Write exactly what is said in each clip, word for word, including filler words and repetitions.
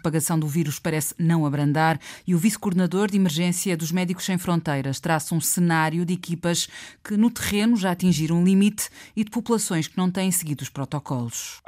propagação do vírus parece não abrandar e o vice-coordenador de emergência dos Médicos Sem Fronteiras traça um cenário de equipas que no terreno já atingiram um limite e de populações que não têm seguido os protocolos.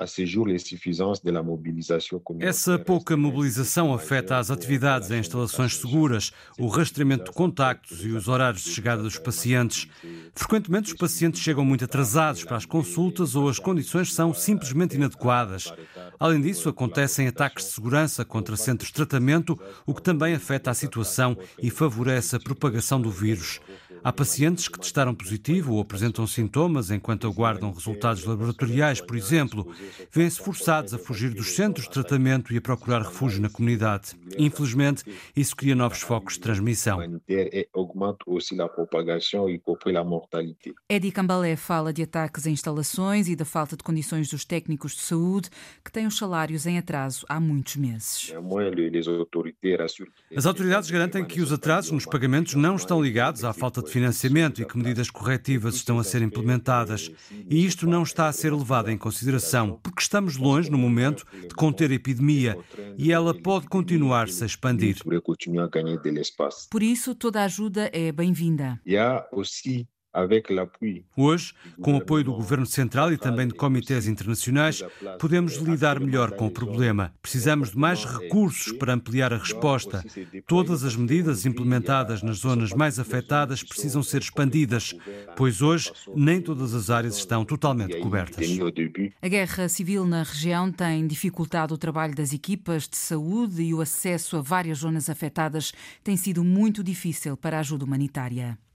Essa pouca mobilização afeta as atividades em instalações seguras, o rastreamento de contactos e os horários de chegada dos pacientes. Frequentemente os pacientes chegam muito atrasados para as consultas ou as condições são simplesmente inadequadas. Além disso, acontecem ataques de segurança contra centros de tratamento, o que também afeta a situação e favorece a propagação do vírus. Há pacientes que testaram positivo ou apresentam sintomas enquanto aguardam resultados laboratoriais, por exemplo. Vêem-se forçados a fugir dos centros de tratamento e a procurar refúgio na comunidade. Infelizmente, isso cria novos focos de transmissão. Edi Cambalé fala de ataques a instalações e da falta de condições dos técnicos de saúde, que têm os salários em atraso há muitos meses. As autoridades garantem que os atrasos nos pagamentos não estão ligados à falta de financiamento e que medidas corretivas estão a ser implementadas. E isto não está a ser levado em consideração, porque estamos longe, no momento, de conter a epidemia e ela pode continuar-se a expandir. Por isso, toda a ajuda é bem-vinda. Hoje, com o apoio do Governo Central e também de comitês internacionais, podemos lidar melhor com o problema. Precisamos de mais recursos para ampliar a resposta. Todas as medidas implementadas nas zonas mais afetadas precisam ser expandidas, pois hoje nem todas as áreas estão totalmente cobertas. A guerra civil na região tem dificultado o trabalho das equipas de saúde e o acesso a várias zonas afetadas tem sido muito difícil para a ajuda humanitária.